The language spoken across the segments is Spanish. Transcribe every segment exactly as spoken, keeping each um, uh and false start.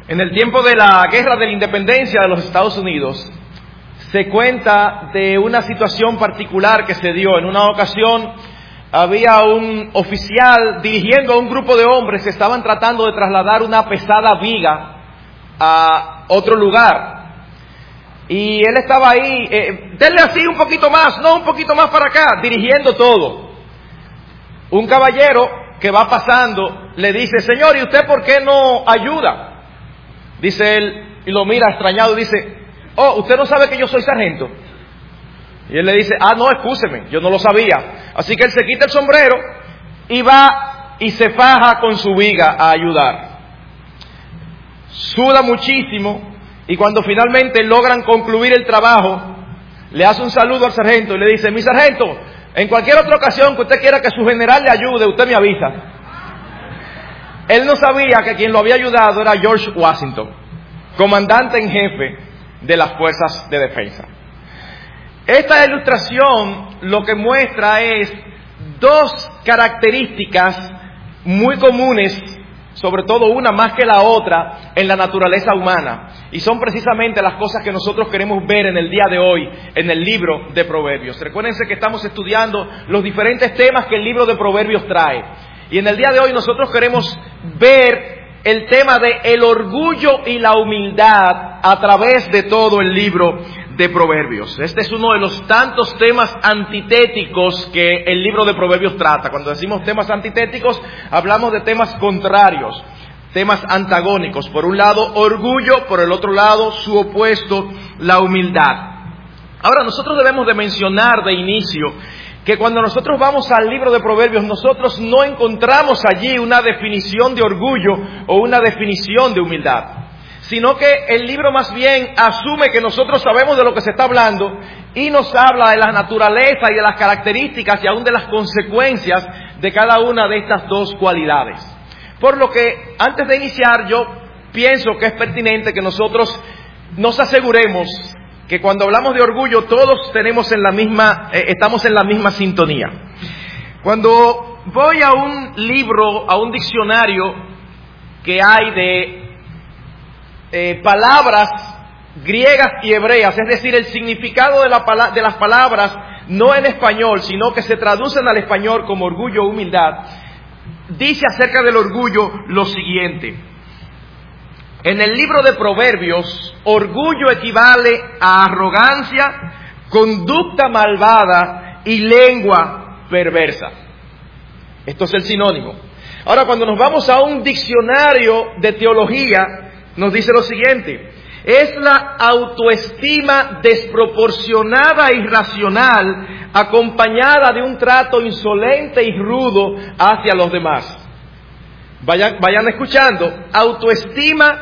En el tiempo de la Guerra de la Independencia de los Estados Unidos, se cuenta de una situación particular que se dio. En una ocasión había un oficial dirigiendo a un grupo de hombres que estaban tratando de trasladar una pesada viga a otro lugar. Y él estaba ahí, eh, denle así un poquito más, no un poquito más para acá, dirigiendo todo. Un caballero que va pasando le dice: señor, ¿y usted por qué no ayuda? Dice él, y lo mira extrañado y dice: oh, ¿usted no sabe que yo soy sargento? Y él le dice: ah, no, excúseme, yo no lo sabía. Así que él se quita el sombrero y va y se faja con su viga a ayudar. Suda muchísimo, y cuando finalmente logran concluir el trabajo, le hace un saludo al sargento y le dice: mi sargento, en cualquier otra ocasión que usted quiera que su general le ayude, usted me avisa. Él no sabía que quien lo había ayudado era George Washington, comandante en jefe de las fuerzas de defensa. Esta ilustración lo que muestra es dos características muy comunes, sobre todo una más que la otra, en la naturaleza humana. Y son precisamente las cosas que nosotros queremos ver en el día de hoy, en el libro de Proverbios. Recuérdense que estamos estudiando los diferentes temas que el libro de Proverbios trae. Y en el día de hoy nosotros queremos ver el tema de el orgullo y la humildad a través de todo el libro de Proverbios. Este es uno de los tantos temas antitéticos que el libro de Proverbios trata. Cuando decimos temas antitéticos, hablamos de temas contrarios, temas antagónicos. Por un lado, orgullo; por el otro lado, su opuesto, la humildad. Ahora, nosotros debemos de mencionar de inicio que cuando nosotros vamos al libro de Proverbios, nosotros no encontramos allí una definición de orgullo o una definición de humildad, sino que el libro más bien asume que nosotros sabemos de lo que se está hablando y nos habla de la naturaleza y de las características y aún de las consecuencias de cada una de estas dos cualidades. Por lo que, antes de iniciar, yo pienso que es pertinente que nosotros nos aseguremos que cuando hablamos de orgullo todos tenemos en la misma, eh, estamos en la misma sintonía. Cuando voy a un libro, a un diccionario que hay de eh, palabras griegas y hebreas, es decir, el significado de, la pala- de las palabras no en español, sino que se traducen al español como orgullo o humildad, dice acerca del orgullo lo siguiente. En el libro de Proverbios, orgullo equivale a arrogancia, conducta malvada y lengua perversa. Esto es el sinónimo. Ahora, cuando nos vamos a un diccionario de teología, nos dice lo siguiente: es la autoestima desproporcionada e irracional, acompañada de un trato insolente y rudo hacia los demás. Vayan, vayan escuchando: autoestima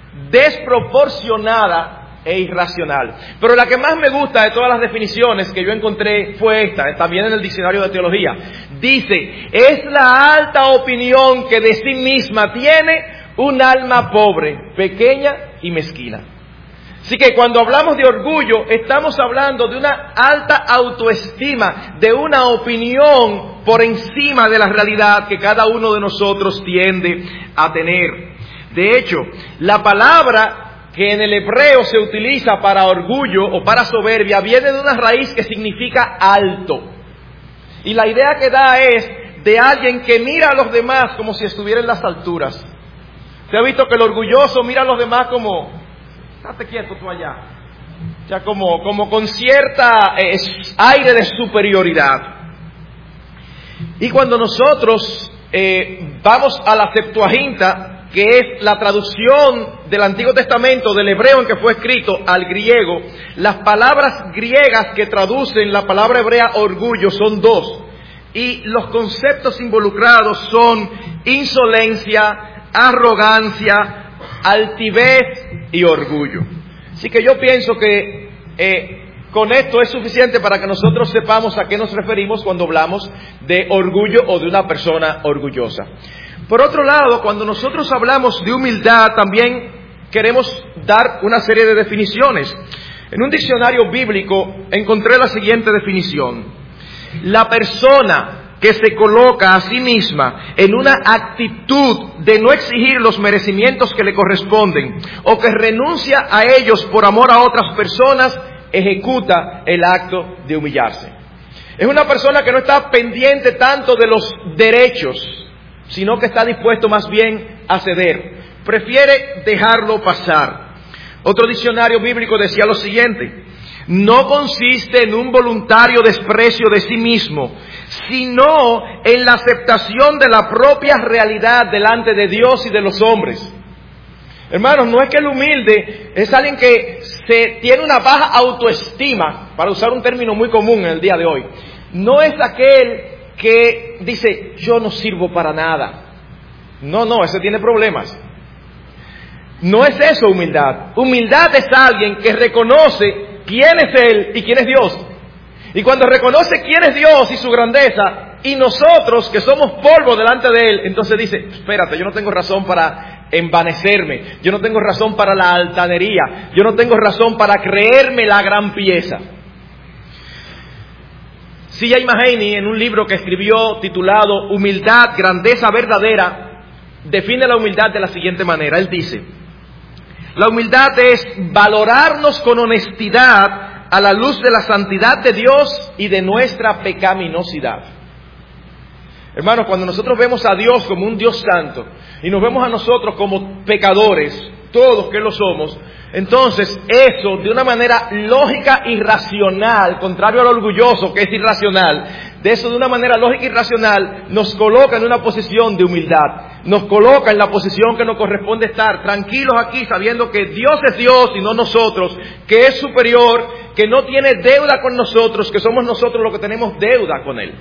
desproporcionada e irracional. Pero la que más me gusta de todas las definiciones que yo encontré fue esta, también en el diccionario de teología. Dice: es la alta opinión que de sí misma tiene un alma pobre, pequeña y mezquina. Así que cuando hablamos de orgullo, estamos hablando de una alta autoestima, de una opinión por encima de la realidad que cada uno de nosotros tiende a tener. De hecho, la palabra que en el hebreo se utiliza para orgullo o para soberbia viene de una raíz que significa alto. Y la idea que da es de alguien que mira a los demás como si estuviera en las alturas. ¿Se ha visto que el orgulloso mira a los demás como: estate quieto tú allá? O sea, como, como con cierta eh, aire de superioridad. Y cuando nosotros eh, vamos a la Septuaginta, que es la traducción del Antiguo Testamento del hebreo en que fue escrito al griego, las palabras griegas que traducen la palabra hebrea orgullo son dos, y los conceptos involucrados son insolencia, arrogancia, altivez y orgullo. Así que yo pienso que eh, con esto es suficiente para que nosotros sepamos a qué nos referimos cuando hablamos de orgullo o de una persona orgullosa. Por otro lado, cuando nosotros hablamos de humildad, también queremos dar una serie de definiciones. En un diccionario bíblico encontré la siguiente definición: la persona que se coloca a sí misma en una actitud de no exigir los merecimientos que le corresponden o que renuncia a ellos por amor a otras personas, ejecuta el acto de humillarse. Es una persona que no está pendiente tanto de los derechos, sino que está dispuesto más bien a ceder. Prefiere dejarlo pasar. Otro diccionario bíblico decía lo siguiente: no consiste en un voluntario desprecio de sí mismo, sino en la aceptación de la propia realidad delante de Dios y de los hombres. Hermanos, no es que el humilde es alguien que se tiene una baja autoestima, para usar un término muy común en el día de hoy. No es aquel que dice, yo no sirvo para nada. No, no, ese tiene problemas. No es eso humildad. Humildad es alguien que reconoce quién es Él y quién es Dios. Y cuando reconoce quién es Dios y su grandeza, y nosotros que somos polvo delante de Él, entonces dice, espérate, yo no tengo razón para envanecerme, yo no tengo razón para la altanería, yo no tengo razón para creerme la gran pieza. C J Mahaney, en un libro que escribió titulado Humildad, Grandeza Verdadera, define la humildad de la siguiente manera. Él dice, la humildad es valorarnos con honestidad a la luz de la santidad de Dios y de nuestra pecaminosidad. Hermanos, cuando nosotros vemos a Dios como un Dios santo y nos vemos a nosotros como pecadores, todos que lo somos, entonces eso de una manera lógica y racional, contrario al orgulloso que es irracional, de eso de una manera lógica y racional nos coloca en una posición de humildad, nos coloca en la posición que nos corresponde estar, tranquilos aquí sabiendo que Dios es Dios y no nosotros, que es superior, que no tiene deuda con nosotros, que somos nosotros los que tenemos deuda con Él.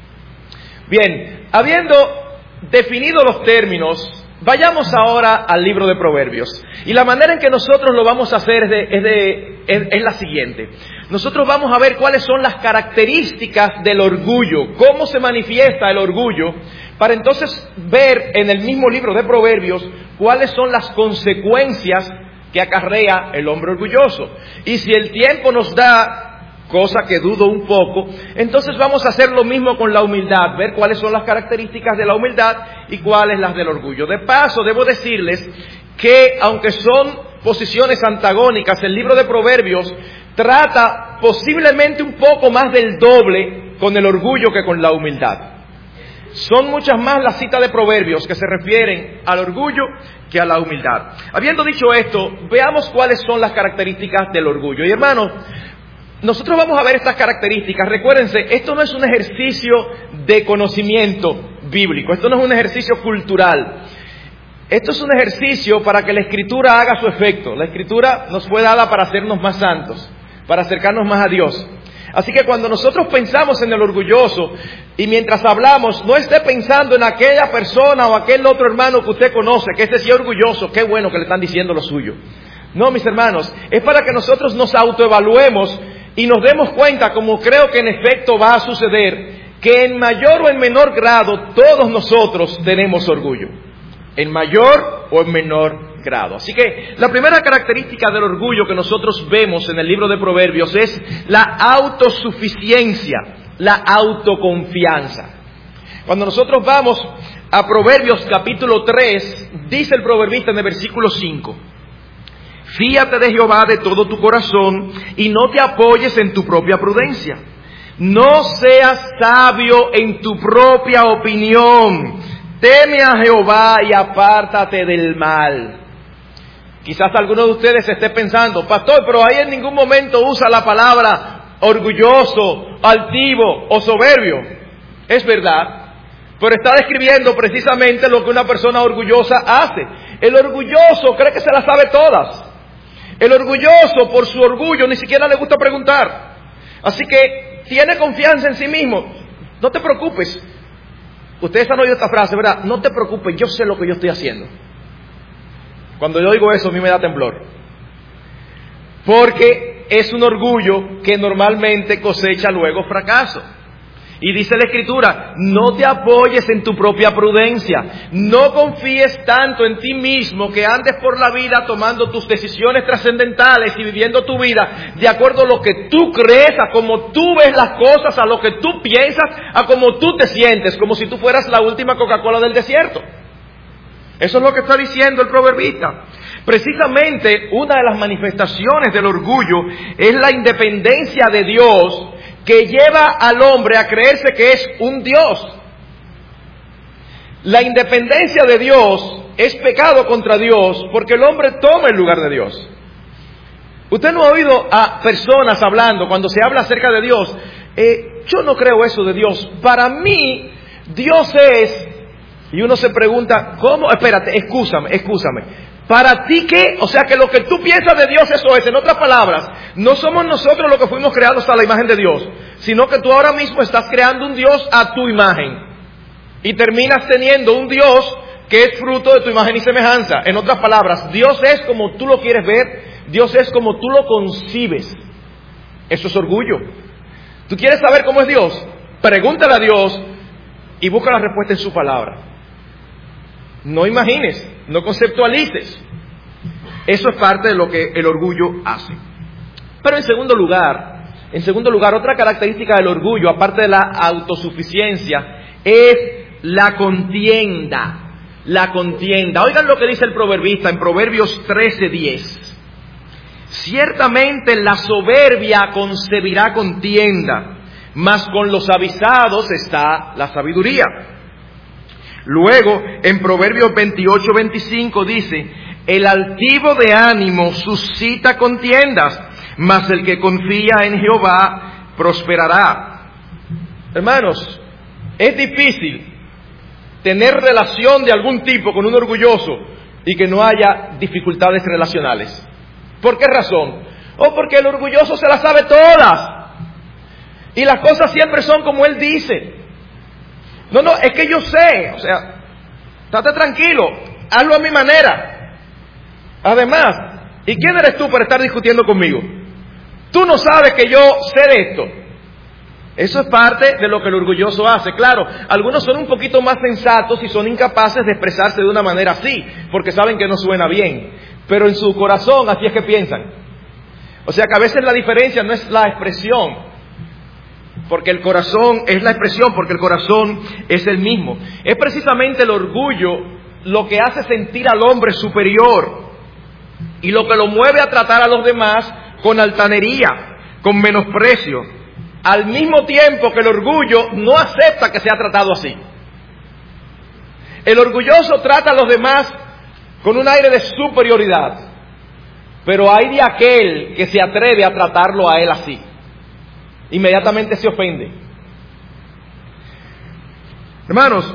Bien, habiendo definido los términos, vayamos ahora al libro de Proverbios. Y la manera en que nosotros lo vamos a hacer es, de, es, de, es, es la siguiente. Nosotros vamos a ver cuáles son las características del orgullo, cómo se manifiesta el orgullo, para entonces ver en el mismo libro de Proverbios cuáles son las consecuencias que acarrea el hombre orgulloso. Y si el tiempo nos da, cosa que dudo un poco, entonces vamos a hacer lo mismo con la humildad, ver cuáles son las características de la humildad y cuáles las del orgullo. De paso, debo decirles que, aunque son posiciones antagónicas, el libro de Proverbios trata posiblemente un poco más del doble con el orgullo que con la humildad. Son muchas más las citas de Proverbios que se refieren al orgullo que a la humildad. Habiendo dicho esto, veamos cuáles son las características del orgullo. Y hermanos, nosotros vamos a ver estas características. Recuérdense, esto no es un ejercicio de conocimiento bíblico, esto no es un ejercicio cultural. Esto es un ejercicio para que la Escritura haga su efecto. La Escritura nos fue dada para hacernos más santos, para acercarnos más a Dios. Así que cuando nosotros pensamos en el orgulloso, y mientras hablamos, no esté pensando en aquella persona o aquel otro hermano que usted conoce, que ese sí es orgulloso, qué bueno que le están diciendo lo suyo. No, mis hermanos, es para que nosotros nos autoevaluemos y nos demos cuenta, como creo que en efecto va a suceder, que en mayor o en menor grado todos nosotros tenemos orgullo. En mayor o en menor grado. Así que la primera característica del orgullo que nosotros vemos en el libro de Proverbios es la autosuficiencia, la autoconfianza. Cuando nosotros vamos a Proverbios capítulo tres, dice el proverbista en el versículo cinco: fíate de Jehová de todo tu corazón y no te apoyes en tu propia prudencia. No seas sabio en tu propia opinión. Teme a Jehová y apártate del mal. Quizás alguno de ustedes esté pensando, pastor, pero ahí en ningún momento usa la palabra orgulloso, altivo o soberbio. Es verdad, pero está describiendo precisamente lo que una persona orgullosa hace. El orgulloso cree que se las sabe todas. El orgulloso, por su orgullo, ni siquiera le gusta preguntar. Así que tiene confianza en sí mismo. No te preocupes. Ustedes han oído esta frase, ¿verdad? No te preocupes, yo sé lo que yo estoy haciendo. Cuando yo digo eso, a mí me da temblor. Porque es un orgullo que normalmente cosecha luego fracaso. Y dice la Escritura, no te apoyes en tu propia prudencia, no confíes tanto en ti mismo que andes por la vida tomando tus decisiones trascendentales y viviendo tu vida de acuerdo a lo que tú crees, a cómo tú ves las cosas, a lo que tú piensas, a cómo tú te sientes, como si tú fueras la última Coca-Cola del desierto. Eso es lo que está diciendo el proverbista. Precisamente una de las manifestaciones del orgullo es la independencia de Dios, que lleva al hombre a creerse que es un Dios. La independencia de Dios es pecado contra Dios porque el hombre toma el lugar de Dios. Usted no ha oído a personas hablando, cuando se habla acerca de Dios, eh, yo no creo eso de Dios. Para mí, Dios es... Y uno se pregunta, ¿cómo? Espérate, excúsame, excúsame. ¿Para ti qué? O sea que lo que tú piensas de Dios, eso es. En otras palabras, no somos nosotros los que fuimos creados a la imagen de Dios, sino que tú ahora mismo estás creando un Dios a tu imagen. Y terminas teniendo un Dios que es fruto de tu imagen y semejanza. En otras palabras, Dios es como tú lo quieres ver, Dios es como tú lo concibes. Eso es orgullo. ¿Tú quieres saber cómo es Dios? Pregúntale a Dios y busca la respuesta en su palabra. No imagines, no conceptualices. Eso es parte de lo que el orgullo hace. Pero en segundo lugar, en segundo lugar, otra característica del orgullo, aparte de la autosuficiencia, es la contienda. La contienda. Oigan lo que dice el proverbista en Proverbios trece diez. Ciertamente la soberbia concebirá contienda, mas con los avisados está la sabiduría. Luego, en Proverbios veintiocho veinticinco dice, el altivo de ánimo suscita contiendas, mas el que confía en Jehová prosperará. Hermanos, es difícil tener relación de algún tipo con un orgulloso y que no haya dificultades relacionales. ¿Por qué razón? O porque el orgulloso se las sabe todas y las cosas siempre son como él dice. No, no, es que yo sé, o sea, estate tranquilo, hazlo a mi manera. Además, ¿y quién eres tú para estar discutiendo conmigo? Tú no sabes que yo sé de esto. Eso es parte de lo que el orgulloso hace. Claro, algunos son un poquito más sensatos y son incapaces de expresarse de una manera así, porque saben que no suena bien. Pero en su corazón así es que piensan. O sea que a veces la diferencia no es la expresión, porque el corazón es la expresión, porque el corazón es el mismo. Es precisamente el orgullo lo que hace sentir al hombre superior y lo que lo mueve a tratar a los demás con altanería, con menosprecio, al mismo tiempo que el orgullo no acepta que sea tratado así. El orgulloso trata a los demás con un aire de superioridad, pero hay de aquel que se atreve a tratarlo a él así. Inmediatamente se ofende. Hermanos,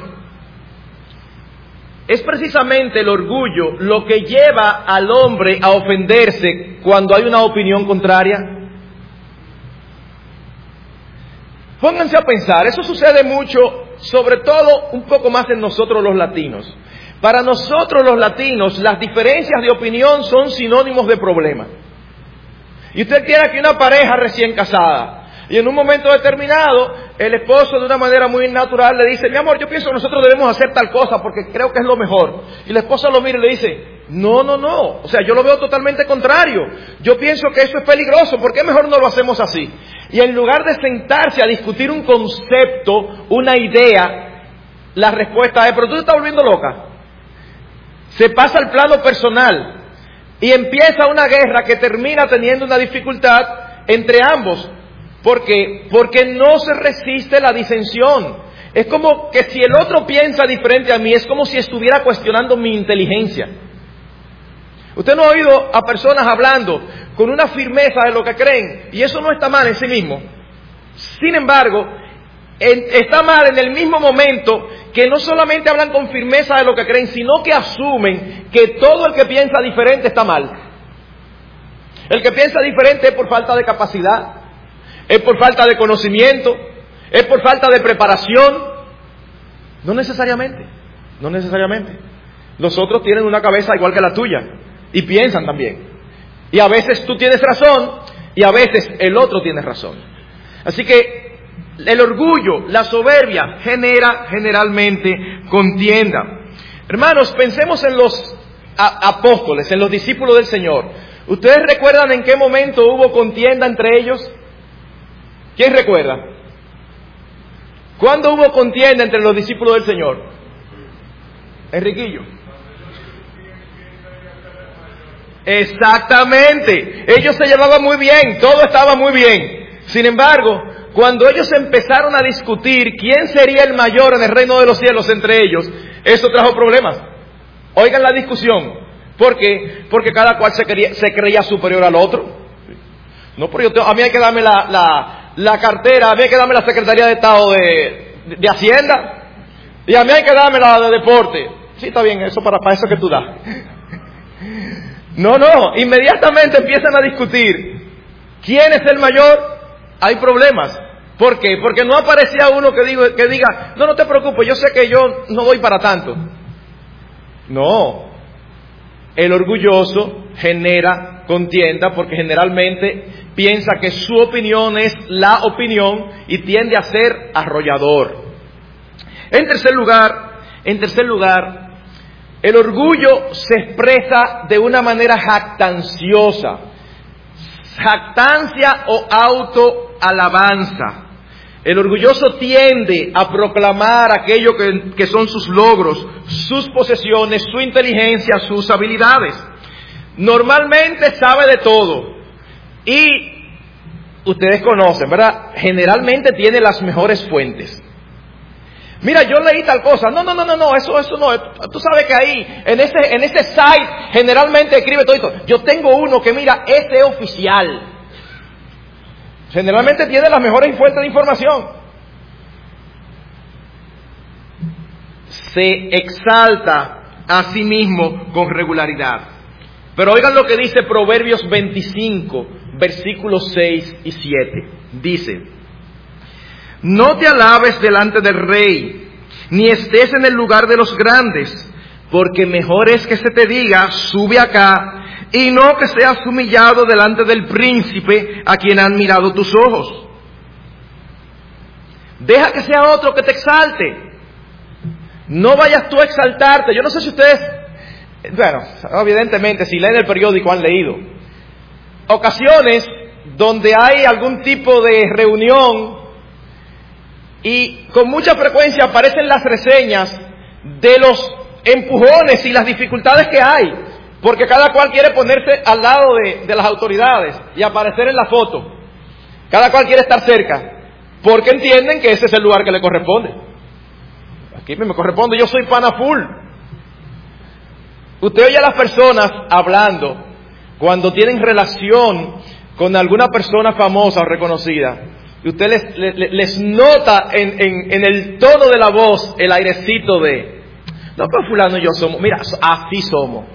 es precisamente el orgullo lo que lleva al hombre a ofenderse cuando hay una opinión contraria. Pónganse a pensar, eso sucede mucho, sobre todo un poco más en nosotros los latinos. Para nosotros los latinos, las diferencias de opinión son sinónimos de problema. Y usted tiene aquí una pareja recién casada, y en un momento determinado, el esposo de una manera muy natural le dice, mi amor, yo pienso que nosotros debemos hacer tal cosa porque creo que es lo mejor. Y la esposa lo mira y le dice, no, no, no, o sea, yo lo veo totalmente contrario. Yo pienso que eso es peligroso, ¿por qué mejor no lo hacemos así? Y en lugar de sentarse a discutir un concepto, una idea, la respuesta es, pero tú te estás volviendo loca. Se pasa al plano personal y empieza una guerra que termina teniendo una dificultad entre ambos. ¿Por qué? Porque no se resiste la disensión. Es como que si el otro piensa diferente a mí, es como si estuviera cuestionando mi inteligencia. Usted no ha oído a personas hablando con una firmeza de lo que creen, y eso no está mal en sí mismo. Sin embargo, en, está mal en el mismo momento que no solamente hablan con firmeza de lo que creen, sino que asumen que todo el que piensa diferente está mal. El que piensa diferente es por falta de capacidad, es por falta de conocimiento, es por falta de preparación. No necesariamente, no necesariamente. Los otros tienen una cabeza igual que la tuya y piensan también. Y a veces tú tienes razón y a veces el otro tiene razón. Así que el orgullo, la soberbia, genera generalmente contienda. Hermanos, pensemos en los a- apóstoles, en los discípulos del Señor. ¿Ustedes recuerdan en qué momento hubo contienda entre ellos? ¿Quién recuerda? ¿Cuándo hubo contienda entre los discípulos del Señor? Enriquillo. Exactamente. Ellos se llevaban muy bien, todo estaba muy bien. Sin embargo, cuando ellos empezaron a discutir quién sería el mayor en el reino de los cielos entre ellos, eso trajo problemas. Oigan la discusión. ¿Por qué? Porque cada cual se, quería, se creía superior al otro. No, pero yo tengo, a mí hay que darme la, la, la cartera, a mí hay que darme la Secretaría de Estado de, de, de Hacienda, y a mí hay que darme la de Deporte. Sí, está bien, eso para, para eso que tú das. No, no, inmediatamente empiezan a discutir quién es el mayor. Hay problemas. ¿Por qué? Porque no aparecía uno que diga, que diga, no, no te preocupes, yo sé que yo no doy para tanto. No, el orgulloso genera contienda porque generalmente piensa que su opinión es la opinión y tiende a ser arrollador. En tercer lugar, en tercer lugar, el orgullo se expresa de una manera jactanciosa. Jactancia o autoalabanza. El orgulloso tiende a proclamar aquello que, que son sus logros, sus posesiones, su inteligencia, sus habilidades. Normalmente sabe de todo. Y ustedes conocen, ¿verdad? Generalmente tiene las mejores fuentes. Mira, yo leí tal cosa. No, no, no, no, no, eso, eso no. Tú sabes que ahí, en ese, en ese site, generalmente escribe todo esto. Yo tengo uno que, mira, ese es oficial. Generalmente tiene las mejores fuentes de información. Se exalta a sí mismo con regularidad. Pero oigan lo que dice Proverbios veinticinco, versículos seis y siete. Dice: no te alabes delante del rey, ni estés en el lugar de los grandes, porque mejor es que se te diga, sube acá, y no que seas humillado delante del príncipe a quien han mirado tus ojos. Deja que sea otro que te exalte. No vayas tú a exaltarte. Yo no sé si ustedes, bueno, evidentemente si leen el periódico han leído ocasiones donde hay algún tipo de reunión y con mucha frecuencia aparecen las reseñas de los empujones y las dificultades que hay, porque cada cual quiere ponerse al lado de, de las autoridades y aparecer en la foto. Cada cual quiere estar cerca, porque entienden que ese es el lugar que le corresponde. Aquí me corresponde, yo soy pana full. Usted oye a las personas hablando cuando tienen relación con alguna persona famosa o reconocida, y usted les, les, les nota en, en, en el tono de la voz el airecito de, no, pues fulano y yo somos, mira, así somos.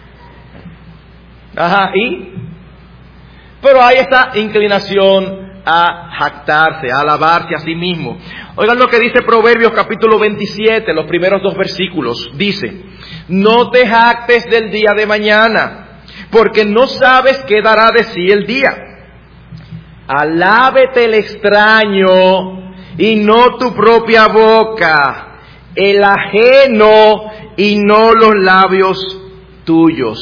Ajá, ¿y? Pero hay esta inclinación a jactarse, a alabarse a sí mismo. Oigan lo que dice Proverbios capítulo veintisiete, los primeros dos versículos. Dice: no te jactes del día de mañana, porque no sabes qué dará de sí el día. Alábete el extraño y no tu propia boca, el ajeno y no los labios tuyos.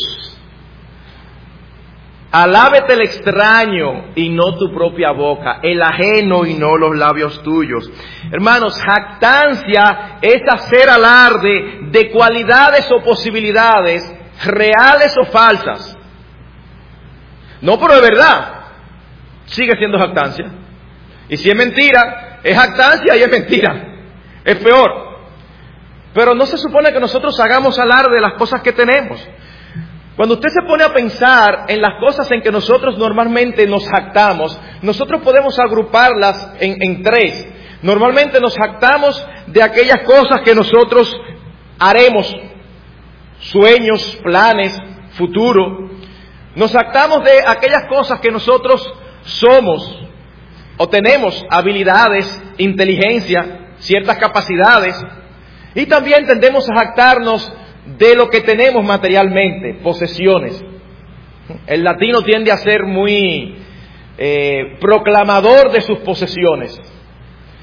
Alábete el extraño y no tu propia boca, el ajeno y no los labios tuyos. Hermanos, jactancia es hacer alarde de cualidades o posibilidades reales o falsas. No, pero de verdad, sigue siendo jactancia. Y si es mentira, es jactancia y es mentira. Es peor. Pero no se supone que nosotros hagamos alarde de las cosas que tenemos. Cuando usted se pone a pensar en las cosas en que nosotros normalmente nos jactamos, nosotros podemos agruparlas en, en tres. Normalmente nos jactamos de aquellas cosas que nosotros haremos, sueños, planes, futuro. Nos jactamos de aquellas cosas que nosotros somos o tenemos, habilidades, inteligencia, ciertas capacidades. Y también tendemos a jactarnos de lo que tenemos materialmente, posesiones. El latino tiende a ser muy eh, proclamador de sus posesiones.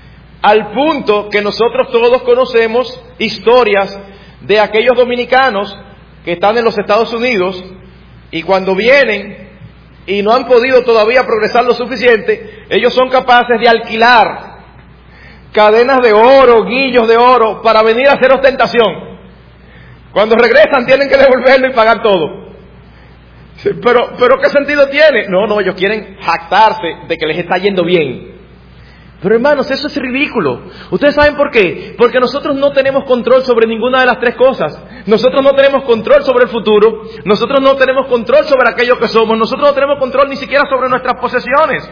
al punto que nosotros todos conocemos historias de aquellos dominicanos que están en los Estados Unidos y cuando vienen y no han podido todavía progresar lo suficiente, ellos son capaces de alquilar cadenas de oro, guillos de oro, para venir a hacer ostentación. Cuando regresan tienen que devolverlo y pagar todo. Pero, pero ¿qué sentido tiene? No, no, ellos quieren jactarse de que les está yendo bien. Pero hermanos, eso es ridículo. ¿Ustedes saben por qué? Porque nosotros no tenemos control sobre ninguna de las tres cosas. Nosotros no tenemos control sobre el futuro. Nosotros no tenemos control sobre aquello que somos. Nosotros no tenemos control ni siquiera sobre nuestras posesiones.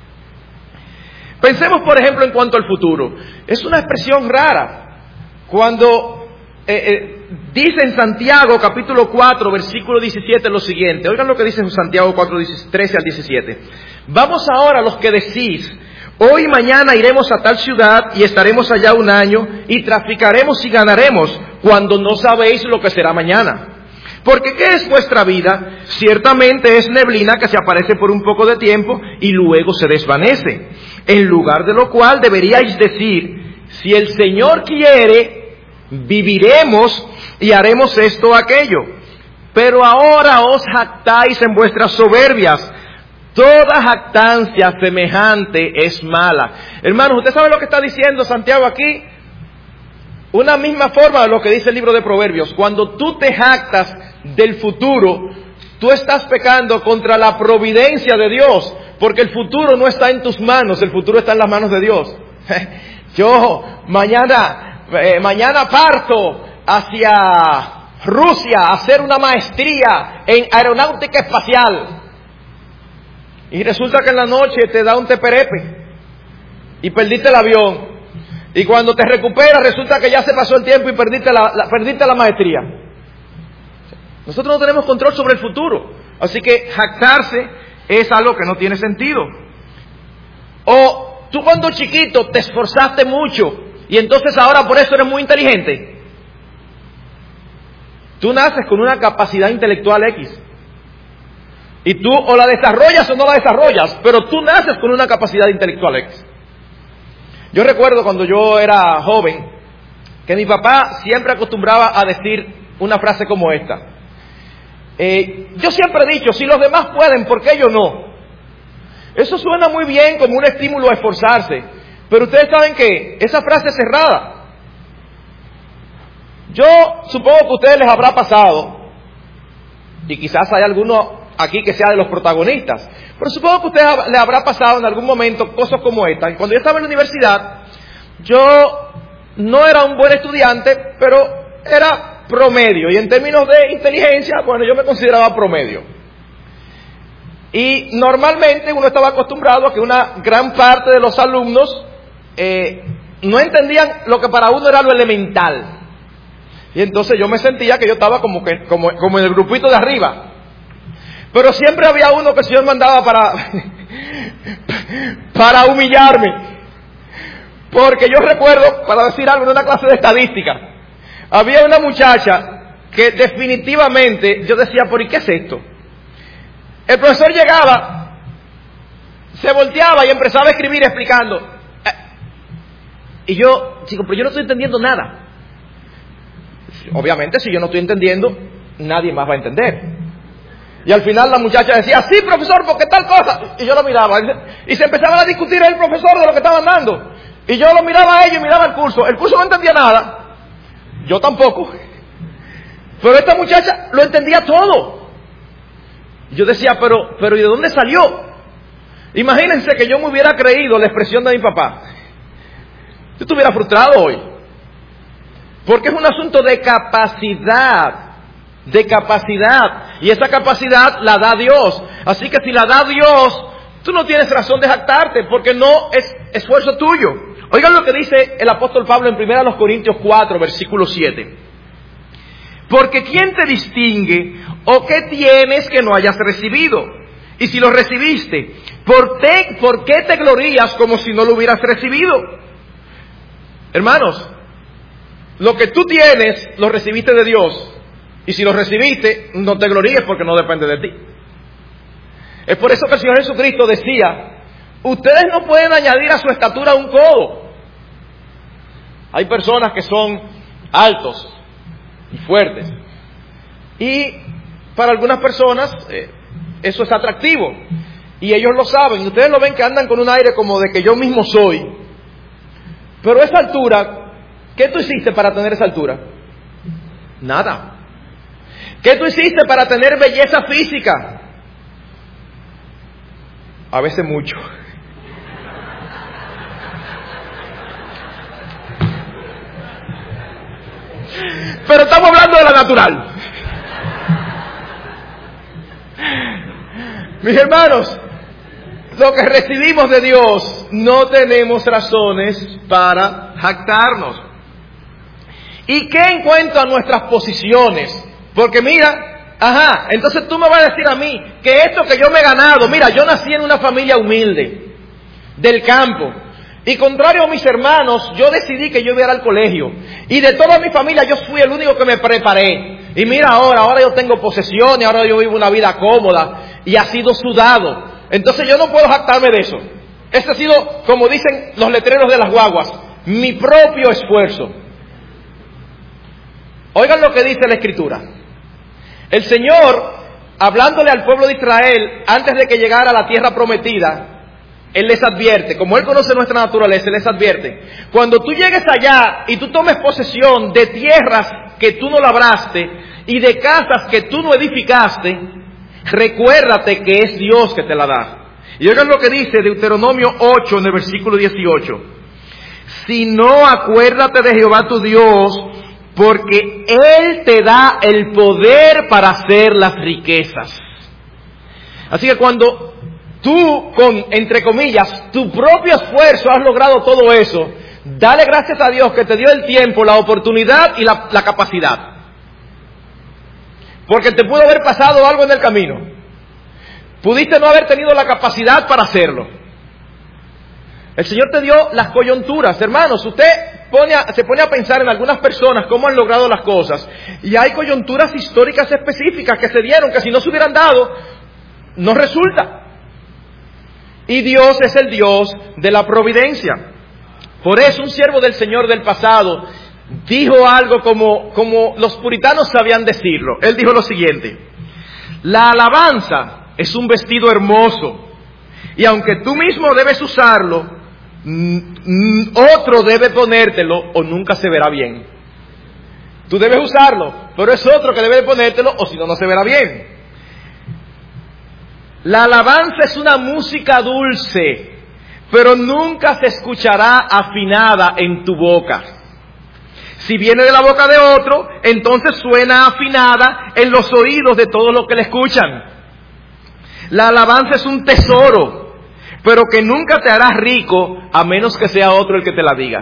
Pensemos, por ejemplo, en cuanto al futuro. Es una expresión rara. Cuando eh, eh, dice en Santiago, capítulo cuatro, versículo diecisiete, lo siguiente. Oigan lo que dice en Santiago cuatro, trece al diecisiete. Vamos ahora los que decís: hoy y mañana iremos a tal ciudad y estaremos allá un año y traficaremos y ganaremos, cuando no sabéis lo que será mañana. Porque ¿qué es vuestra vida? Ciertamente es neblina que se aparece por un poco de tiempo y luego se desvanece. En lugar de lo cual deberíais decir: si el Señor quiere, viviremos y haremos esto o aquello. Pero ahora os jactáis en vuestras soberbias. Toda jactancia semejante es mala. Hermanos, ¿usted sabe lo que está diciendo Santiago aquí? Una misma forma de lo que dice el libro de Proverbios. Cuando tú te jactas del futuro, tú estás pecando contra la providencia de Dios, porque el futuro no está en tus manos, el futuro está en las manos de Dios. Yo mañana, eh, mañana parto hacia Rusia a hacer una maestría en aeronáutica espacial. Y resulta que en la noche te da un teperepe y perdiste el avión. Y cuando te recuperas resulta que ya se pasó el tiempo y perdiste la, la, perdiste la maestría. Nosotros no tenemos control sobre el futuro. Así que jactarse es algo que no tiene sentido. O tú cuando chiquito te esforzaste mucho y entonces ahora por eso eres muy inteligente. Tú naces con una capacidad intelectual X. Y tú o la desarrollas o no la desarrollas, pero tú naces con una capacidad intelectual X. Yo recuerdo cuando yo era joven, que mi papá siempre acostumbraba a decir una frase como esta. Eh, yo siempre he dicho, si los demás pueden, ¿por qué yo no? Eso suena muy bien como un estímulo a esforzarse, pero ustedes saben que esa frase es cerrada. Yo supongo que a ustedes les habrá pasado, y quizás hay alguno aquí que sea de los protagonistas, pero supongo que a ustedes les habrá pasado en algún momento cosas como esta. Cuando yo estaba en la universidad, yo no era un buen estudiante, pero era promedio, y en términos de inteligencia, bueno, yo me consideraba promedio. Y normalmente uno estaba acostumbrado a que una gran parte de los alumnos eh, no entendían lo que para uno era lo elemental. Y entonces yo me sentía que yo estaba como que como, como en el grupito de arriba. Pero siempre había uno que el Señor mandaba para, para humillarme. Porque yo recuerdo, para decir algo, en una clase de estadística, había una muchacha que definitivamente yo decía, ¿por qué es esto? El profesor llegaba, se volteaba y empezaba a escribir explicando. Y yo, chico, pero yo no estoy entendiendo nada. Obviamente, si yo no estoy entendiendo, nadie más va a entender. Y al final la muchacha decía, sí, profesor, porque tal cosa. Y yo lo miraba. Y se empezaban a discutir el profesor de lo que estaban dando. Y yo lo miraba a ellos y miraba el curso. El curso no entendía nada. Yo tampoco. Pero esta muchacha lo entendía todo. Yo decía, pero, pero ¿y de dónde salió? Imagínense que yo me hubiera creído la expresión de mi papá. Yo estuviera frustrado hoy. Porque es un asunto de capacidad. De capacidad. Y esa capacidad la da Dios. Así que si la da Dios, tú no tienes razón de jactarte, porque no es esfuerzo tuyo. Oigan lo que dice el apóstol Pablo en primera Corintios cuatro, versículo siete. Porque ¿quién te distingue o qué tienes que no hayas recibido? Y si lo recibiste, ¿por qué, ¿por qué te glorías como si no lo hubieras recibido? Hermanos, lo que tú tienes lo recibiste de Dios. Y si lo recibiste, no te gloríes porque no depende de ti. Es por eso que el Señor Jesucristo decía, ustedes no pueden añadir a su estatura un codo. Hay personas que son altos y fuertes. Y para algunas personas eh, eso es atractivo. Y ellos lo saben. Y ustedes lo ven que andan con un aire como de que yo mismo soy. Pero esa altura, ¿qué tú hiciste para tener esa altura? Nada. ¿Qué tú hiciste para tener belleza física? A veces mucho. Pero estamos hablando de la natural. Mis hermanos, lo que recibimos de Dios, no tenemos razones para jactarnos. ¿Y qué en cuanto a nuestras posiciones? Porque mira, ajá, entonces tú me vas a decir a mí que esto que yo me he ganado, mira, yo nací en una familia humilde, del campo. Y contrario a mis hermanos, yo decidí que yo iba a ir al colegio. Y de toda mi familia yo fui el único que me preparé. Y mira ahora, ahora yo tengo posesiones, ahora yo vivo una vida cómoda. Y ha sido sudado. Entonces yo no puedo jactarme de eso. Ese ha sido, como dicen los letreros de las guaguas, mi propio esfuerzo. Oigan lo que dice la Escritura. El Señor, hablándole al pueblo de Israel, antes de que llegara a la tierra prometida, Él les advierte, como Él conoce nuestra naturaleza, Él les advierte, cuando tú llegues allá y tú tomes posesión de tierras que tú no labraste y de casas que tú no edificaste, recuérdate que es Dios que te la da. Y oigan lo que dice Deuteronomio ocho en el versículo dieciocho. Si no, acuérdate de Jehová tu Dios, porque Él te da el poder para hacer las riquezas. Así que cuando tú, con, entre comillas, tu propio esfuerzo has logrado todo eso, dale gracias a Dios que te dio el tiempo, la oportunidad y la, la capacidad. Porque te pudo haber pasado algo en el camino. Pudiste no haber tenido la capacidad para hacerlo. El Señor te dio las coyunturas. Hermanos, usted pone a, se pone a pensar en algunas personas cómo han logrado las cosas. Y hay coyunturas históricas específicas que se dieron, que si no se hubieran dado, no resulta. Y Dios es el Dios de la providencia. Por eso un siervo del Señor del pasado dijo algo como, como los puritanos sabían decirlo. Él dijo lo siguiente: la alabanza es un vestido hermoso, y aunque tú mismo debes usarlo, otro debe ponértelo o nunca se verá bien. Tú debes usarlo, pero es otro que debe ponértelo o si no, no se verá bien. La alabanza es una música dulce, pero nunca se escuchará afinada en tu boca. Si viene de la boca de otro, entonces suena afinada en los oídos de todos los que la escuchan. La alabanza es un tesoro, pero que nunca te hará rico a menos que sea otro el que te la diga.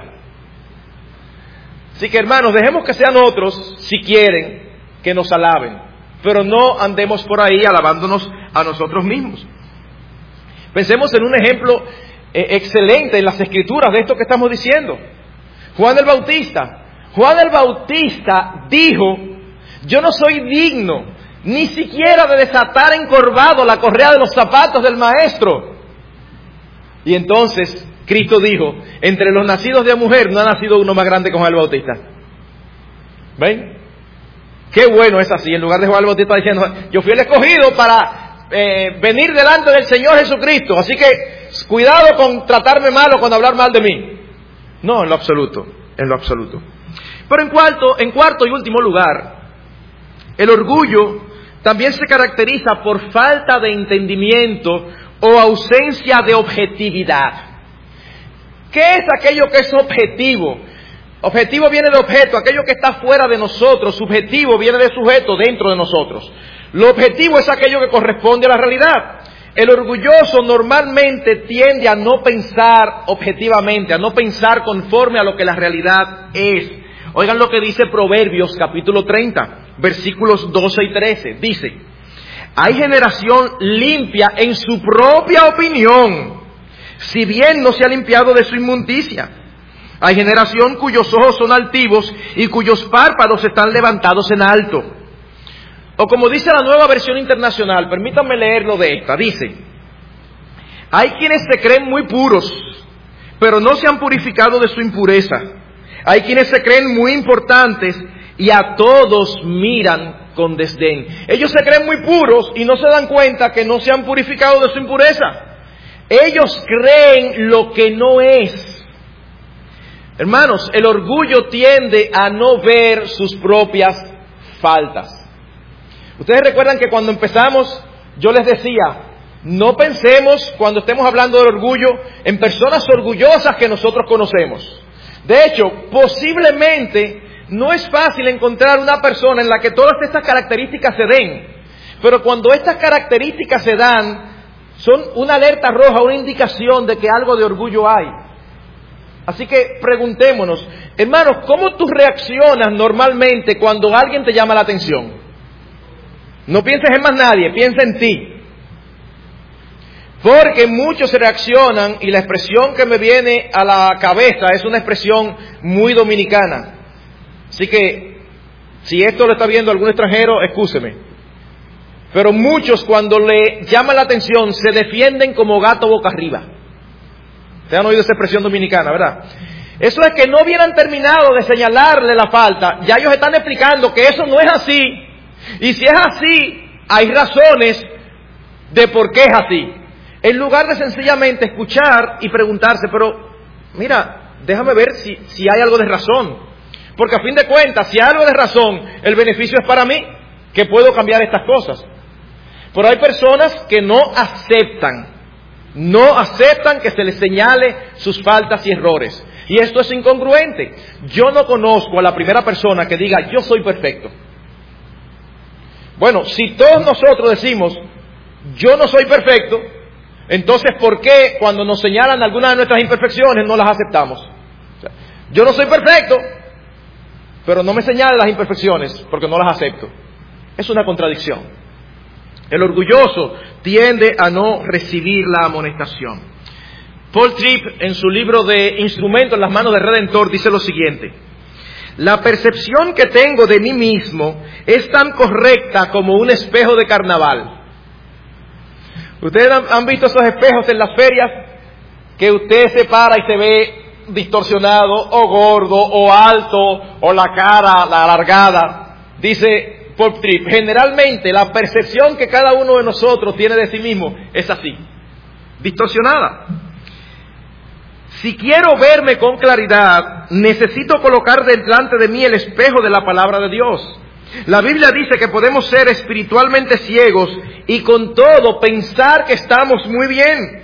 Así que, hermanos, dejemos que sean otros, si quieren, que nos alaben, pero no andemos por ahí alabándonos a nosotros mismos. Pensemos en un ejemplo eh, excelente en las Escrituras de esto que estamos diciendo. Juan el Bautista. Juan el Bautista dijo: yo no soy digno ni siquiera de desatar encorvado la correa de los zapatos del Maestro. Y entonces Cristo dijo: entre los nacidos de mujer no ha nacido uno más grande que Juan el Bautista. ¿Ven? Qué bueno es así. En lugar de Juan el Bautista diciendo: yo fui el escogido para eh, venir delante del Señor Jesucristo, así que cuidado con tratarme mal o con hablar mal de mí. No, en lo absoluto, en lo absoluto. Pero en cuarto, en cuarto y último lugar, el orgullo también se caracteriza por falta de entendimiento o ausencia de objetividad. ¿Qué es aquello que es objetivo? Objetivo viene de objeto, aquello que está fuera de nosotros. Subjetivo viene de sujeto, dentro de nosotros. Lo objetivo es aquello que corresponde a la realidad. El orgulloso normalmente tiende a no pensar objetivamente, a no pensar conforme a lo que la realidad es. Oigan lo que dice Proverbios capítulo treinta, versículos doce y trece. Dice: hay generación limpia en su propia opinión, si bien no se ha limpiado de su inmundicia. Hay generación cuyos ojos son altivos y cuyos párpados están levantados en alto. O como dice la Nueva Versión Internacional, permítanme leerlo de esta, dice: hay quienes se creen muy puros, pero no se han purificado de su impureza. Hay quienes se creen muy importantes y a todos miran con desdén. Ellos se creen muy puros y no se dan cuenta que no se han purificado de su impureza. Ellos creen lo que no es. Hermanos, el orgullo tiende a no ver sus propias faltas. Ustedes recuerdan que cuando empezamos yo les decía, no pensemos cuando estemos hablando del orgullo en personas orgullosas que nosotros conocemos. De hecho, posiblemente no es fácil encontrar una persona en la que todas estas características se den. Pero cuando estas características se dan, son una alerta roja, una indicación de que algo de orgullo hay. Así que preguntémonos, hermanos, ¿cómo tú reaccionas normalmente cuando alguien te llama la atención? No pienses en más nadie, piensa en ti. Porque muchos reaccionan, y la expresión que me viene a la cabeza es una expresión muy dominicana. Así que, si esto lo está viendo algún extranjero, excúseme. Pero muchos cuando le llaman la atención se defienden como gato boca arriba. Ustedes han oído esa expresión dominicana, ¿verdad? Eso es que no hubieran terminado de señalarle la falta, ya ellos están explicando que eso no es así. Y si es así, hay razones de por qué es así. En lugar de sencillamente escuchar y preguntarse, pero mira, déjame ver si, si hay algo de razón. Porque a fin de cuentas, si hay algo de razón, el beneficio es para mí, que puedo cambiar estas cosas. Pero hay personas que no aceptan, no aceptan que se les señale sus faltas y errores. Y esto es incongruente. Yo no conozco a la primera persona que diga, yo soy perfecto. Bueno, si todos nosotros decimos, yo no soy perfecto, entonces, ¿por qué cuando nos señalan algunas de nuestras imperfecciones no las aceptamos? O sea, yo no soy perfecto, pero no me señalen las imperfecciones porque no las acepto. Es una contradicción. El orgulloso tiende a no recibir la amonestación. Paul Tripp, en su libro de Instrumento en las manos del Redentor, dice lo siguiente: la percepción que tengo de mí mismo es tan correcta como un espejo de carnaval. Ustedes han visto esos espejos en las ferias que usted se para y se ve distorsionado, o gordo, o alto, o la cara, la alargada. Dice Paul Tripp, generalmente la percepción que cada uno de nosotros tiene de sí mismo es así, distorsionada. Si quiero verme con claridad, necesito colocar delante de mí el espejo de la palabra de Dios. La Biblia dice que podemos ser espiritualmente ciegos y con todo pensar que estamos muy bien.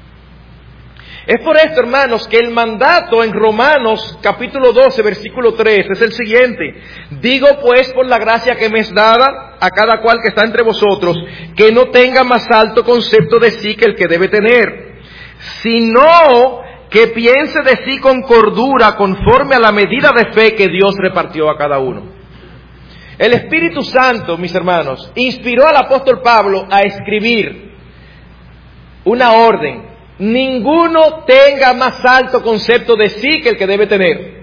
Es por esto, hermanos, que el mandato en Romanos capítulo doce, versículo tres es el siguiente: digo pues por la gracia que me es dada a cada cual que está entre vosotros, que no tenga más alto concepto de sí que el que debe tener, sino que piense de sí con cordura, conforme a la medida de fe que Dios repartió a cada uno. El Espíritu Santo, mis hermanos, inspiró al apóstol Pablo a escribir una orden: ninguno tenga más alto concepto de sí que el que debe tener.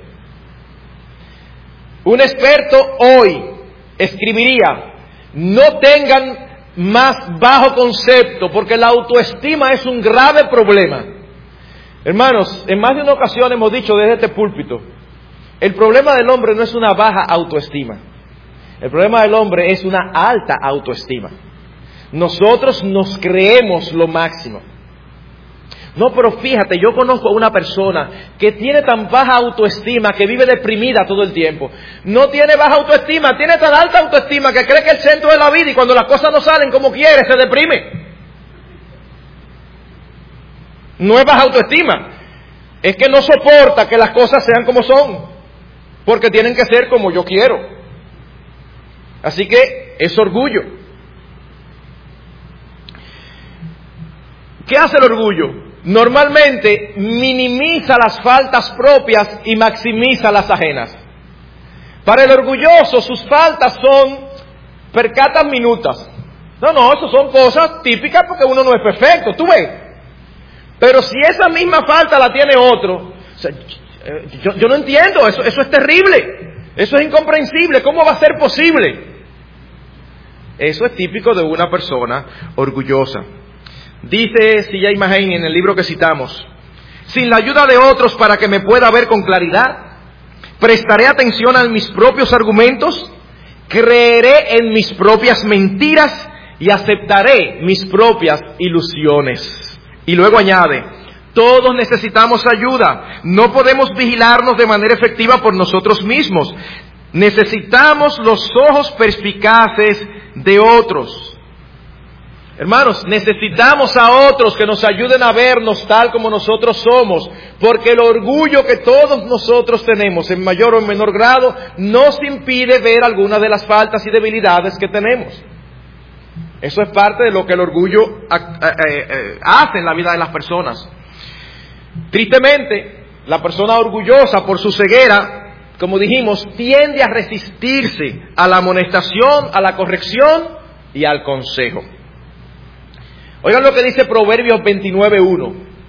Un experto hoy escribiría: no tengan más bajo concepto, porque la autoestima es un grave problema. Hermanos, en más de una ocasión hemos dicho desde este púlpito, el problema del hombre no es una baja autoestima. El problema del hombre es una alta autoestima. Nosotros nos creemos lo máximo. No, pero fíjate, yo conozco a una persona que tiene tan baja autoestima que vive deprimida todo el tiempo. No tiene baja autoestima, tiene tan alta autoestima que cree que es el centro de la vida y cuando las cosas no salen como quiere, se deprime. No es baja autoestima, es que no soporta que las cosas sean como son, porque tienen que ser como yo quiero. Así que es orgullo. ¿Qué hace el orgullo? Normalmente minimiza las faltas propias y maximiza las ajenas. Para el orgulloso sus faltas son percatas minutas. No, no, eso son cosas típicas porque uno no es perfecto, tú ves. Pero si esa misma falta la tiene otro, o sea, yo, yo no entiendo, eso, eso es terrible, eso es incomprensible, ¿cómo va a ser posible? Eso es típico de una persona orgullosa. Dice C J Mahaney en el libro que citamos: sin la ayuda de otros para que me pueda ver con claridad, prestaré atención a mis propios argumentos, creeré en mis propias mentiras y aceptaré mis propias ilusiones. Y luego añade, todos necesitamos ayuda, no podemos vigilarnos de manera efectiva por nosotros mismos, necesitamos los ojos perspicaces de otros. Hermanos, necesitamos a otros que nos ayuden a vernos tal como nosotros somos, porque el orgullo que todos nosotros tenemos, en mayor o menor grado, nos impide ver algunas de las faltas y debilidades que tenemos. Eso es parte de lo que el orgullo hace en la vida de las personas. Tristemente, la persona orgullosa, por su ceguera, como dijimos, tiende a resistirse a la amonestación, a la corrección y al consejo. Oigan lo que dice Proverbios veintinueve uno.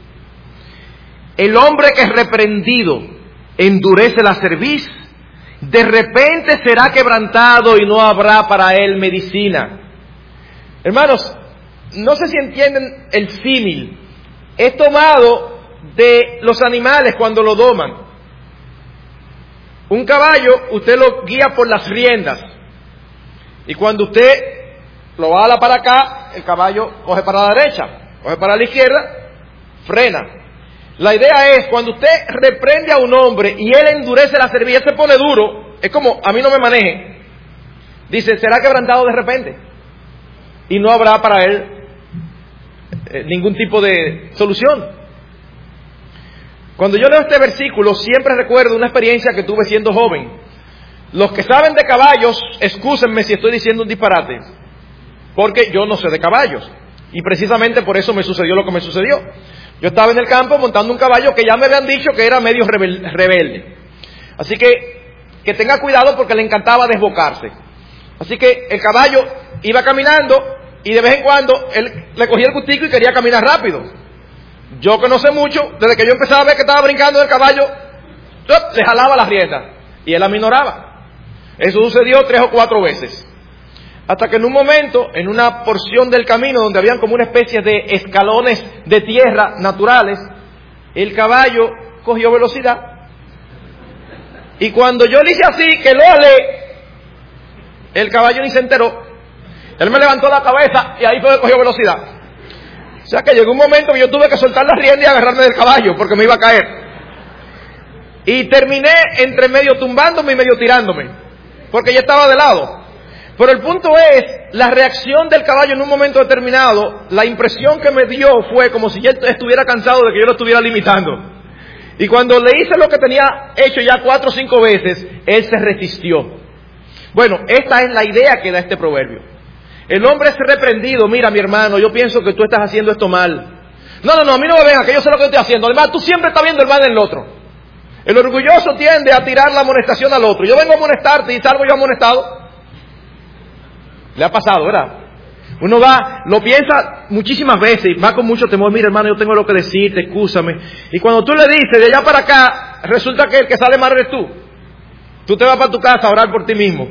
El hombre que es reprendido endurece la cerviz, de repente será quebrantado y no habrá para él medicina. Hermanos, no sé si entienden el símil. Es tomado de los animales cuando lo doman. Un caballo, usted lo guía por las riendas. Y cuando usted lo bala para acá, el caballo coge para la derecha, coge para la izquierda, frena. La idea es, cuando usted reprende a un hombre y él endurece la cerviz, se pone duro, es como, a mí no me maneje. Dice, será quebrantado de repente. Y no habrá para él eh, ningún tipo de solución. Cuando yo leo este versículo, siempre recuerdo una experiencia que tuve siendo joven. Los que saben de caballos, excúsenme si estoy diciendo un disparate, porque yo no sé de caballos. Y precisamente por eso me sucedió lo que me sucedió. Yo estaba en el campo montando un caballo que ya me habían dicho que era medio rebel- rebelde. Así que, que tenga cuidado porque le encantaba desbocarse. Así que el caballo iba caminando y de vez en cuando él le cogía el gustico y quería caminar rápido. Yo que no sé mucho, desde que yo empezaba a ver que estaba brincando el caballo, le jalaba las riendas y él aminoraba. Eso sucedió tres o cuatro veces. Hasta que en un momento, en una porción del camino donde habían como una especie de escalones de tierra naturales, el caballo cogió velocidad. Y cuando yo le hice así, que lo alé, el caballo ni se enteró. Él me levantó la cabeza y ahí fue que cogió velocidad. O sea que llegó un momento que yo tuve que soltar la rienda y agarrarme del caballo porque me iba a caer. Y terminé entre medio tumbándome y medio tirándome, porque ya estaba de lado. Pero el punto es, la reacción del caballo en un momento determinado, la impresión que me dio fue como si él estuviera cansado de que yo lo estuviera limitando. Y cuando le hice lo que tenía hecho ya cuatro o cinco veces, él se resistió. Bueno, esta es la idea que da este proverbio. El hombre es reprendido, mira mi hermano, yo pienso que tú estás haciendo esto mal. No, no, no, a mí no me venga, que yo sé lo que estoy haciendo. Además, tú siempre estás viendo el mal del otro. El orgulloso tiende a tirar la amonestación al otro. Yo vengo a amonestarte y salgo yo amonestado. Le ha pasado, ¿verdad? Uno va, lo piensa muchísimas veces, va con mucho temor, mira hermano, yo tengo lo que decirte, excúsame. Y cuando tú le dices de allá para acá, resulta que el que sale mal eres tú. Tú te vas para tu casa a orar por ti mismo.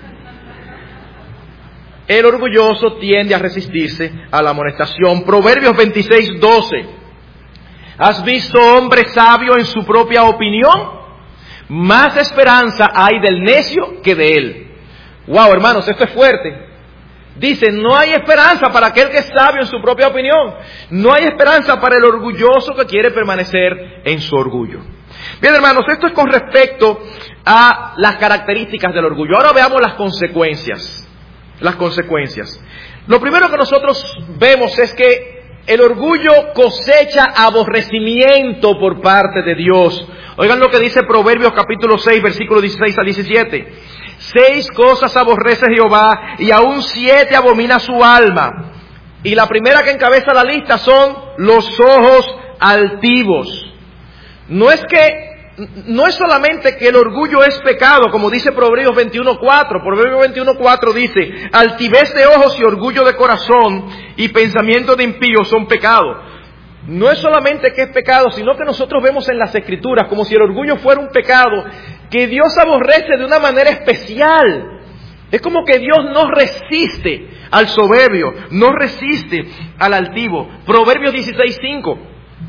El orgulloso tiende a resistirse a la amonestación. Proverbios veintiséis doce. ¿Has visto hombre sabio en su propia opinión? Más esperanza hay del necio que de él. Wow, hermanos, esto es fuerte. Dice, no hay esperanza para aquel que es sabio en su propia opinión. No hay esperanza para el orgulloso que quiere permanecer en su orgullo. Bien, hermanos, esto es con respecto a las características del orgullo. Ahora veamos las consecuencias. Las consecuencias. Lo primero que nosotros vemos es que el orgullo cosecha aborrecimiento por parte de Dios. Oigan lo que dice Proverbios capítulo seis, versículos dieciséis al diecisiete. Seis cosas aborrece Jehová y aún siete abomina su alma. Y la primera que encabeza la lista son los ojos altivos. No es que, no es solamente que el orgullo es pecado, como dice Proverbios veintiuno cuatro. Proverbios veintiuno cuatro dice, altivez de ojos y orgullo de corazón y pensamiento de impío son pecados. No es solamente que es pecado, sino que nosotros vemos en las Escrituras como si el orgullo fuera un pecado que Dios aborrece de una manera especial. Es como que Dios no resiste al soberbio, no resiste al altivo. Proverbios dieciséis cinco.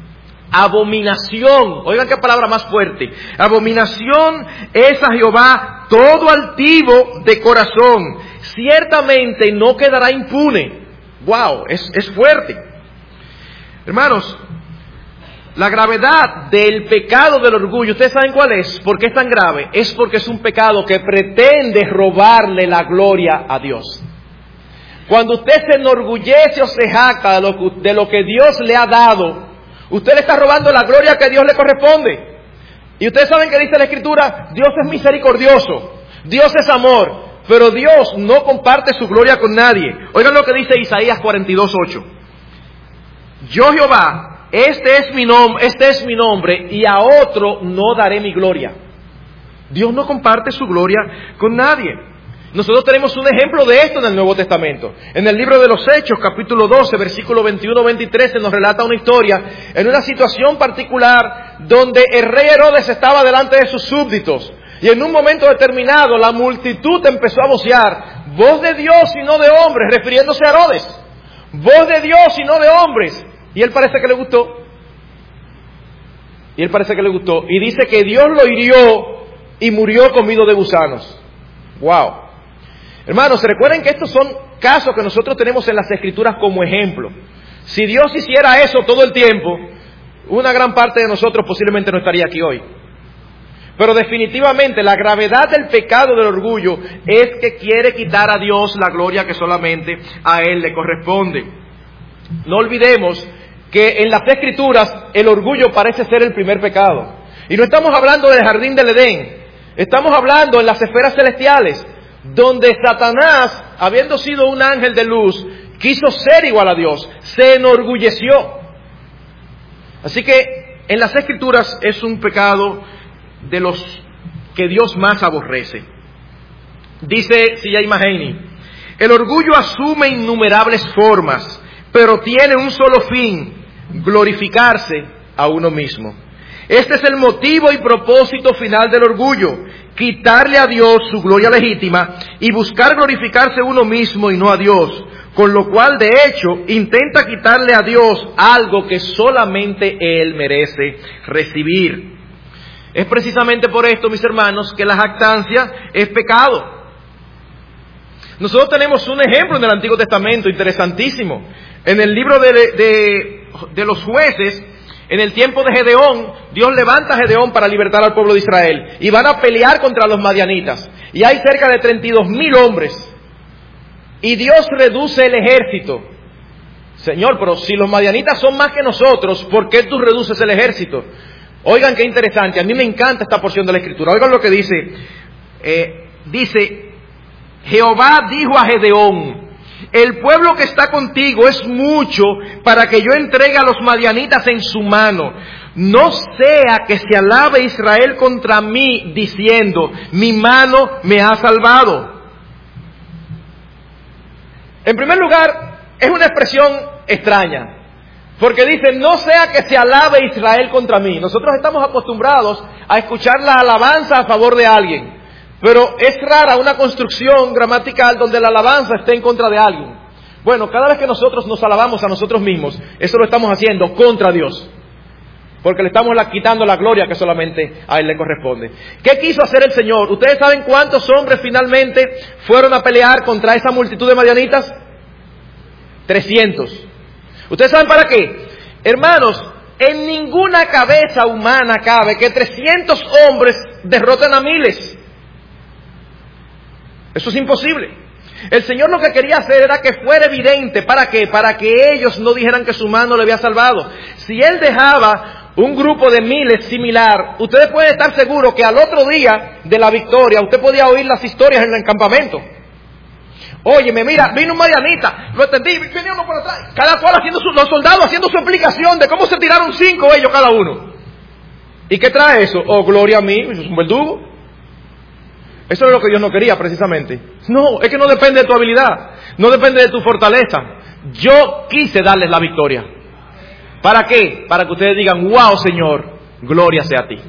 Abominación, oigan qué palabra más fuerte. Abominación es a Jehová todo altivo de corazón. Ciertamente no quedará impune. Wow, es, es fuerte. Hermanos, la gravedad del pecado del orgullo, ¿ustedes saben cuál es? ¿Por qué es tan grave? Es porque es un pecado que pretende robarle la gloria a Dios. Cuando usted se enorgullece o se jacta de lo que, de lo que Dios le ha dado, usted le está robando la gloria que a Dios le corresponde. Y ustedes saben que dice la Escritura, Dios es misericordioso, Dios es amor, pero Dios no comparte su gloria con nadie. Oigan lo que dice Isaías cuarenta y dos, ocho. Yo Jehová, este es mi nombre, este es mi nombre, y a otro no daré mi gloria. Dios no comparte su gloria con nadie. Nosotros tenemos un ejemplo de esto en el Nuevo Testamento. En el libro de los Hechos, capítulo doce, versículo veintiuno veintitrés, se nos relata una historia en una situación particular donde el rey Herodes estaba delante de sus súbditos. Y en un momento determinado la multitud empezó a vocear, voz de Dios y no de hombres, refiriéndose a Herodes. Voz de Dios y no de hombres. Y él parece que le gustó. Y él parece que le gustó. Y dice que Dios lo hirió y murió comido de gusanos. Wow. Hermanos, recuerden que estos son casos que nosotros tenemos en las Escrituras como ejemplo. Si Dios hiciera eso todo el tiempo, una gran parte de nosotros posiblemente no estaría aquí hoy. Pero definitivamente la gravedad del pecado del orgullo es que quiere quitar a Dios la gloria que solamente a Él le corresponde. No olvidemos que en las Escrituras el orgullo parece ser el primer pecado. Y no estamos hablando del jardín del Edén, estamos hablando en las esferas celestiales, donde Satanás, habiendo sido un ángel de luz, quiso ser igual a Dios, se enorgulleció. Así que en las Escrituras es un pecado de los que Dios más aborrece. Dice C J Mahaney, el orgullo asume innumerables formas, pero tiene un solo fin, glorificarse a uno mismo. Este es el motivo y propósito final del orgullo, quitarle a Dios su gloria legítima y buscar glorificarse uno mismo y no a Dios, con lo cual de hecho intenta quitarle a Dios algo que solamente Él merece recibir. Es precisamente por esto, mis hermanos, que la jactancia es pecado. Nosotros tenemos un ejemplo en el Antiguo Testamento interesantísimo. En el libro de, de, de los jueces, en el tiempo de Gedeón, Dios levanta a Gedeón para libertar al pueblo de Israel. Y van a pelear contra los madianitas. Y hay cerca de treinta y dos mil hombres. Y Dios reduce el ejército. Señor, pero si los madianitas son más que nosotros, ¿por qué tú reduces el ejército? Oigan qué interesante, a mí me encanta esta porción de la Escritura. Oigan lo que dice. Eh, dice, Jehová dijo a Gedeón, el pueblo que está contigo es mucho para que yo entregue a los madianitas en su mano. No sea que se alabe Israel contra mí diciendo, mi mano me ha salvado. En primer lugar, es una expresión extraña. Porque dice, no sea que se alabe Israel contra mí. Nosotros estamos acostumbrados a escuchar la alabanza a favor de alguien. Pero es rara una construcción gramatical donde la alabanza esté en contra de alguien. Bueno, cada vez que nosotros nos alabamos a nosotros mismos, eso lo estamos haciendo contra Dios. Porque le estamos quitando la gloria que solamente a Él le corresponde. ¿Qué quiso hacer el Señor? ¿Ustedes saben cuántos hombres finalmente fueron a pelear contra esa multitud de madianitas? trescientos. ¿Ustedes saben para qué? Hermanos, en ninguna cabeza humana cabe que trescientos hombres derroten a miles. Eso es imposible. El Señor lo que quería hacer era que fuera evidente. ¿Para qué? Para que ellos no dijeran que su mano le había salvado. Si Él dejaba un grupo de miles similar, ustedes pueden estar seguros que al otro día de la victoria, usted podía oír las historias en el campamento. Óyeme, mira, vino un madianita, lo entendí, venía uno por atrás, cada cual haciendo su, los soldados haciendo su explicación de cómo se tiraron cinco ellos cada uno. ¿Y qué trae eso? Oh, gloria a mí, eso es un verdugo. Eso es lo que Dios no quería precisamente. No, es que no depende de tu habilidad, no depende de tu fortaleza. Yo quise darles la victoria. ¿Para qué? Para que ustedes digan, wow, Señor, gloria sea a ti.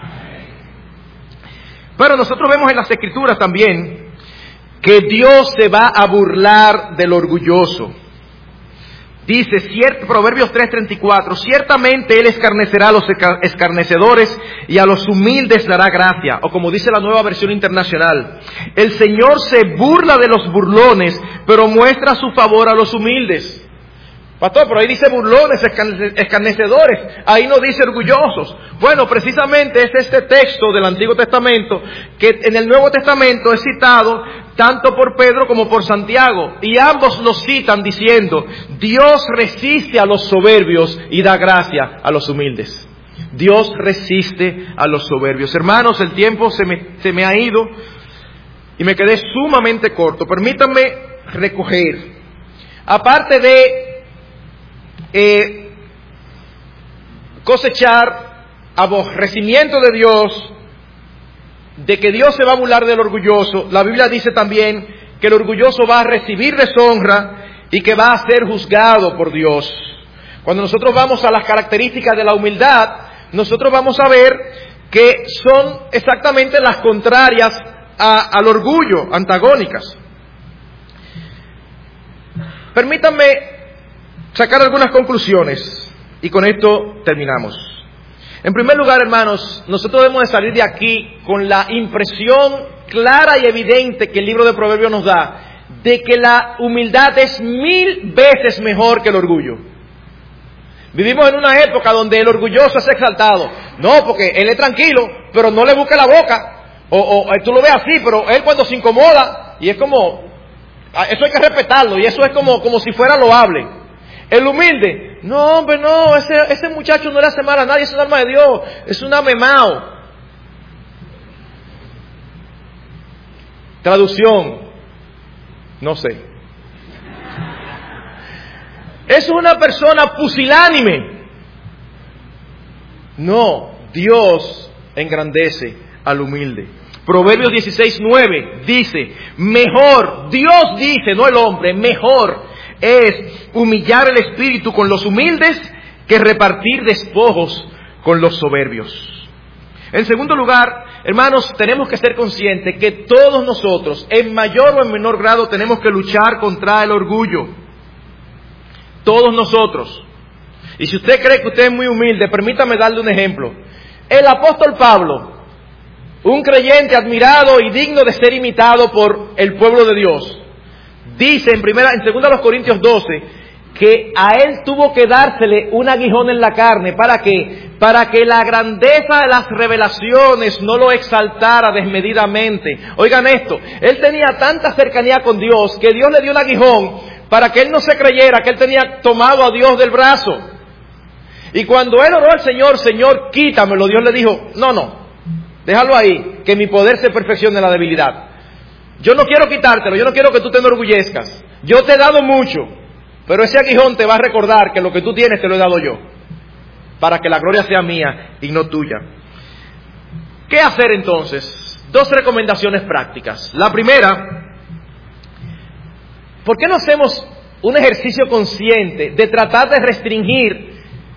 Pero nosotros vemos en las Escrituras también que Dios se va a burlar del orgulloso. Dice, ciert, Proverbios tres treinta y cuatro, ciertamente Él escarnecerá a los escarnecedores y a los humildes dará gracia. O como dice la Nueva Versión Internacional, el Señor se burla de los burlones, pero muestra su favor a los humildes. Pastor, pero ahí dice burlones, escarnecedores, ahí no dice orgullosos. Bueno, precisamente es este texto del Antiguo Testamento que en el Nuevo Testamento es citado tanto por Pedro como por Santiago, y ambos lo citan diciendo, Dios resiste a los soberbios y da gracia a los humildes. Dios resiste a los soberbios. Hermanos, el tiempo se me, se me ha ido y me quedé sumamente corto. Permítanme recoger, aparte de Eh, cosechar aborrecimiento de Dios, de que Dios se va a burlar del orgulloso, la Biblia dice también que el orgulloso va a recibir deshonra y que va a ser juzgado por Dios. Cuando nosotros vamos a las características de la humildad, nosotros vamos a ver que son exactamente las contrarias a, al orgullo, antagónicas. Permítanme sacar algunas conclusiones y con esto terminamos. En primer lugar, hermanos, nosotros debemos de salir de aquí con la impresión clara y evidente que el libro de Proverbios nos da de que la humildad es mil veces mejor que el orgullo. Vivimos en una época donde el orgulloso es exaltado. No, porque él es tranquilo, pero no le busca la boca. O, o tú lo ves así, pero él cuando se incomoda, y es como, eso hay que respetarlo, y eso es como, como si fuera loable. El humilde, no hombre, no, ese, ese muchacho no le hace mal a nadie, es un alma de Dios, es un amemao. Traducción, no sé. Es una persona pusilánime. No, Dios engrandece al humilde. Proverbios dieciséis nueve dice, mejor, Dios dice, no el hombre, mejor es humillar el espíritu con los humildes que repartir despojos con los soberbios. En segundo lugar, hermanos, tenemos que ser conscientes que todos nosotros, en mayor o en menor grado, tenemos que luchar contra el orgullo. Todos nosotros. Y si usted cree que usted es muy humilde, permítame darle un ejemplo. El apóstol Pablo, un creyente admirado y digno de ser imitado por el pueblo de Dios, dice en primera, en segunda los Corintios doce, que a él tuvo que dársele un aguijón en la carne. ¿Para qué? Para que la grandeza de las revelaciones no lo exaltara desmedidamente. Oigan esto, él tenía tanta cercanía con Dios que Dios le dio un aguijón para que él no se creyera que él tenía tomado a Dios del brazo. Y cuando él oró al Señor, Señor, quítamelo, Dios le dijo, no, no, déjalo ahí, que mi poder se perfeccione en la debilidad. Yo no quiero quitártelo, yo no quiero que tú te enorgullezcas. Yo te he dado mucho, pero ese aguijón te va a recordar que lo que tú tienes te lo he dado yo, para que la gloria sea mía y no tuya. ¿Qué hacer entonces? Dos recomendaciones prácticas. La primera, ¿por qué no hacemos un ejercicio consciente de tratar de restringir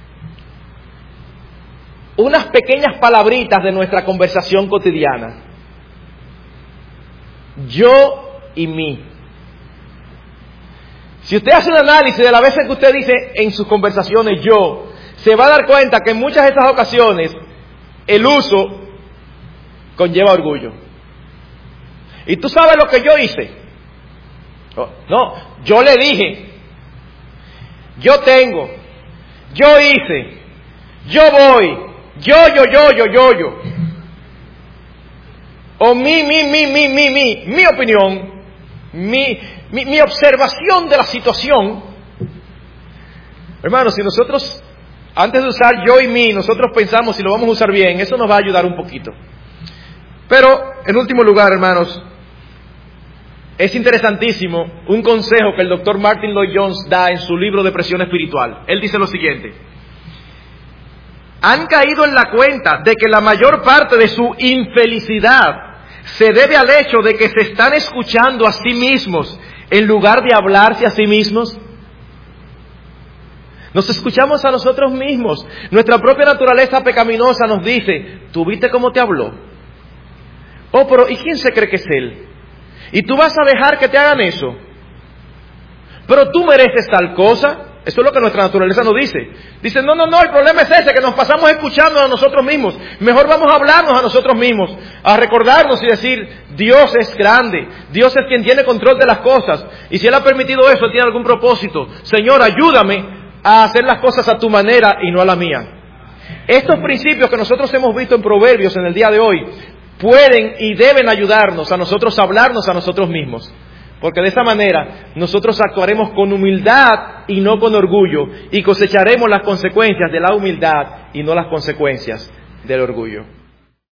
unas pequeñas palabritas de nuestra conversación cotidiana? Yo y mí. Si usted hace un análisis de las veces que usted dice en sus conversaciones yo, se va a dar cuenta que en muchas de estas ocasiones el uso conlleva orgullo. ¿Y tú sabes lo que yo hice? No, yo le dije, yo tengo, yo hice, yo voy, yo, yo, yo, yo, yo, yo. O mi, mi, mi, mi, mi, mi, mi opinión, mi, mi, mi observación de la situación. Hermanos, si nosotros, antes de usar yo y mí, nosotros pensamos si lo vamos a usar bien, eso nos va a ayudar un poquito. Pero, en último lugar, hermanos, es interesantísimo un consejo que el doctor Martin Lloyd Jones da en su libro de Presión Espiritual. Él dice lo siguiente: han caído en la cuenta de que la mayor parte de su infelicidad se debe al hecho de que se están escuchando a sí mismos en lugar de hablarse a sí mismos. Nos escuchamos a nosotros mismos. Nuestra propia naturaleza pecaminosa nos dice, ¿tú viste cómo te habló? Oh, pero ¿y quién se cree que es él? ¿Y tú vas a dejar que te hagan eso? Pero tú mereces tal cosa. Eso es lo que nuestra naturaleza nos dice. Dice, no, no, no, el problema es ese, que nos pasamos escuchando a nosotros mismos. Mejor vamos a hablarnos a nosotros mismos, a recordarnos y decir, Dios es grande, Dios es quien tiene control de las cosas. Y si Él ha permitido eso, Él tiene algún propósito. Señor, ayúdame a hacer las cosas a tu manera y no a la mía. Estos principios que nosotros hemos visto en Proverbios en el día de hoy, pueden y deben ayudarnos a nosotros a hablarnos a nosotros mismos. Porque de esa manera nosotros actuaremos con humildad y no con orgullo, y cosecharemos las consecuencias de la humildad y no las consecuencias del orgullo.